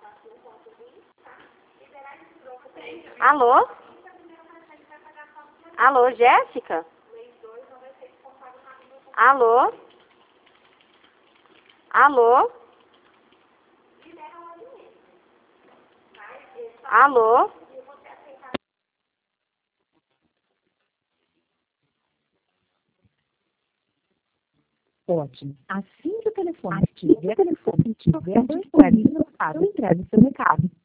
Alô? Alô, Jéssica? Alô? Alô? Alô? Ótimo. Assim que o telefone estiver disponível para o entregue seu recado.